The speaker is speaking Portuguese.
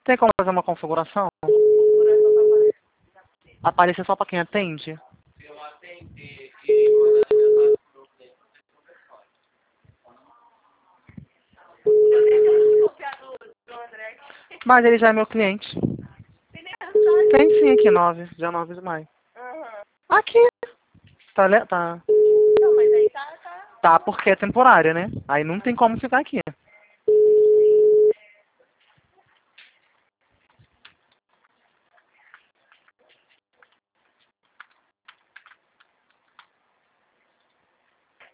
Tem como fazer uma configuração? Aparecer só pra quem atende? Mas ele já é meu cliente. Tem sim aqui, dia 9 de maio. Aqui. Tá. Não, mas aí tá. Tá, porque é temporária, né? Aí não tem como ficar aqui.